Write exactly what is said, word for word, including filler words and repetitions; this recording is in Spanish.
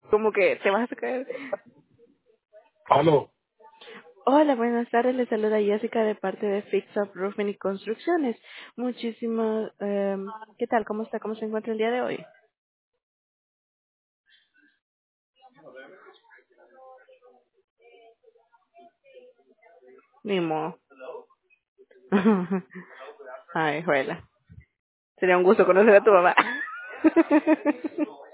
Como que te vas a caer. Aló. Hola, buenas tardes. Les saluda Jessica de parte de Fix Up Roofing y Construcciones. Muchísimas. Eh, ¿Qué tal? ¿Cómo está? ¿Cómo se encuentra el día de hoy? Mimo. Ay, juela. Sería un gusto conocer a tu mamá.